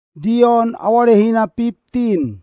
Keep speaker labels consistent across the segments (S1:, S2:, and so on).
S1: Dion awalehina 15.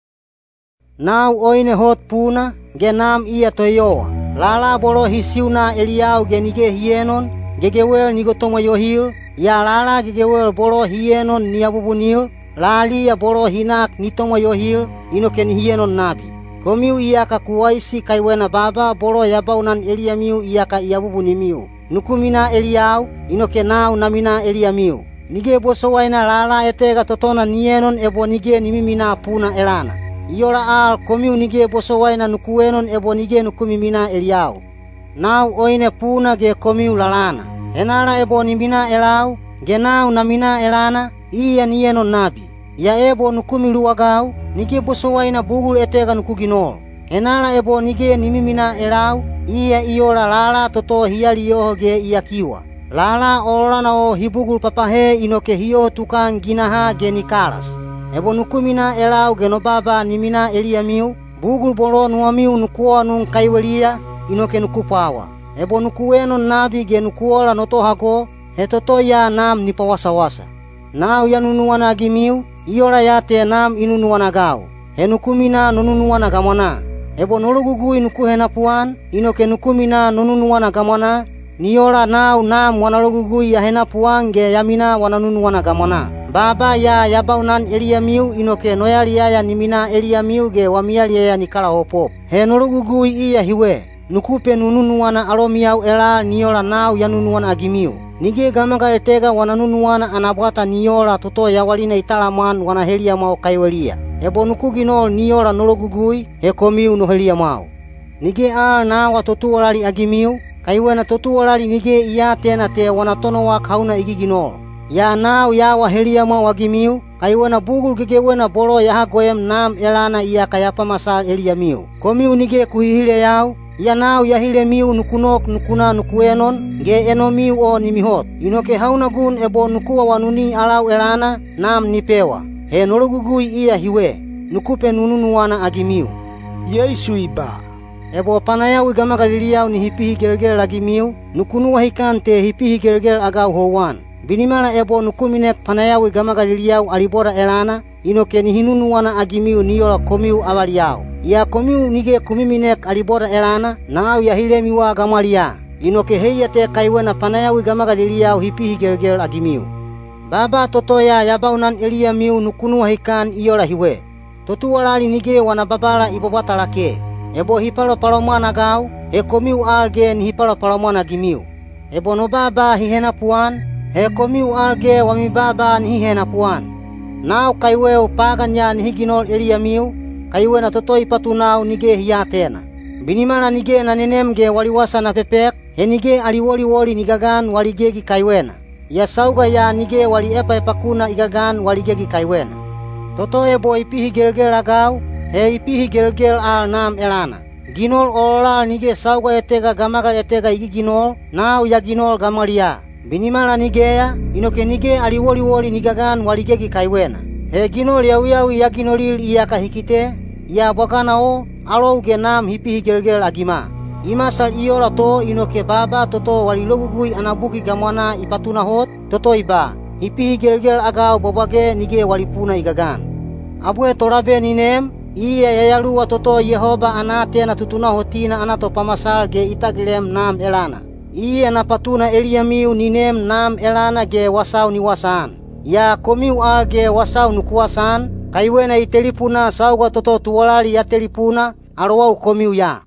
S2: Now oine hot puna genam ia toyoa. Lala bolo hisiuna Eliau genige hienon gegewel nigotomo yohil. Ya lala gegewel bolo hienon niabubunil. Lali ya bolo hinak nitomo yohil inoken hienon nabi. Komiu iaka kuwaisi kaiwena baba bolo yabaunan Eliamiu iaka iabubunimiu. Nukumina Eliau inoke nau namina Eliamiu. Nige bosowaina lala etega totona nienon ebo nige nimimina puna elana. Iola al komiu nige bosowaina nukuenon ebo nige nukumimina Eliau. Nau oine puna ge komiu lalana. Enala ebo nimina elau ge nau namina elana iya nienon nabi. Ya ebo nukumi luwagau nige bosowaina bugul etega nukuginol. Enala ebo nige nimimina elau iya iola lala toto hiali yoho ge iya kiwa. Lala olana o hibugul papahe inoke hio tukang ginaha geni kalas. Ebo nukumina elau genobaba nimina Eliamiu, bugul bolo nuamiu nukuo nun kaiwelia inoke nukupawa. Ebo nukuenon nabi genukuola notohago, hetoto ya nam nipawasa-wasa. Nau ya nunuana gimiu, iola yate nam inunuana gau. Henukumina nonunuana gamana. Ebo nologugui nukuhena puan, inoke nukumina nonunuana gamana, niola nau nam wanalogugui ya hena puange yamina wananunuana gamana. Baba ya yabaunan Eliamiu inoke noyalia ya nimina Eliamiu ge wamialia ya nikala hopo. He nologugui iya hiwe. Nukupe nununuana alomiau ela niola nau ya nunuana agimiu. Nige gamaga etega wananunuana anabwata niola toto yawalina italaman wanahelia mau kaiwelia. Ebo nukuginol niola nologugui he komiu nohelia mau. Nige nawa totuolali agimiu. Kaiwena totuolali nige iya tena te wanatono wa kauna igiginol. Ya nau yawa helia mau agimiu. Kaiwena bugul gegewena bolo yahagoyem nam elana iya kayapa masal Eliamiu. Komiu nige kuhihile yau. Ya nau yahile miu nukunok nukuna nukuenon ge enomiu o nimihot. Inoke haunagun ebo nukuwa wanuni alau elana nam nipewa. He nologugui iya hiwe. Nukupe nununuana agimiu.
S1: Yesu iba.
S2: Ebo panayau igama Galiliau ni hipihi gergel agimiu. Nukunua hikante hipihi gergel agau howan. Binimala ebo nukuminek panayau igama Galiliau alibora elana. Inoke ni hinunuana agimiu niola komiu awaliau. Ya komiu nige kumiminek alibora elana. Nau ya hilemiwa gamalia. Inoke heiate kaiwena panayau igama Galiliau hipihi gergel agimiu. Baba totoya yabaunan Eliamiu nukunua hikan iola hiwe. Totuolali nige wanababala ibobata lake. Ebo hipalo palomwana gau, he komiu alge ni hipalo palomwana gimiu. Ebo no baba hihena puan, he komiu alge wamibaba ni hihena puan. Nau kaiweu paganya ni higinol Eliamiu, kaiwe na totoi patunau nige hiyatena. Binimala nige na nenemge waliwasa na pepek, he nige aliwoli-woli nigagan waligegi kaiwena. Ya sauga ya nige wali epa-epakuna igagan waligegi kaiwena. Toto ebo ipihi gergel agau, he ipihi gergel al nam elana. Ginol olal nige sauga etega gamagal etega igiginol, nau ya ginol gamalia. Binimala nigeya, inoke nige aliwoli-woli nigagan waligegi kaiwena. He ginol yawi-yawi ya ginolil iyaka hikite, ya wakana o, alo ge nam hipihi gergel agima. Imasal iola to inoke baba toto walilogugui anabuki gamwana ipatuna hot, toto iba. Hipihi gergel agau bobage nige walipuna igagan. Abue torabe ninem, iya yayaluwa toto Yehova anate na tutuna hotina anato pamasal ge itagilem nam elana. Iya napatuna Eliamiu ninem nam elana ge wasau ni wasaan. Ya komiu al ge wasau nukuwasan, kaiwena itelipuna sauga toto tuolali ya telipuna, alowau komiu ya.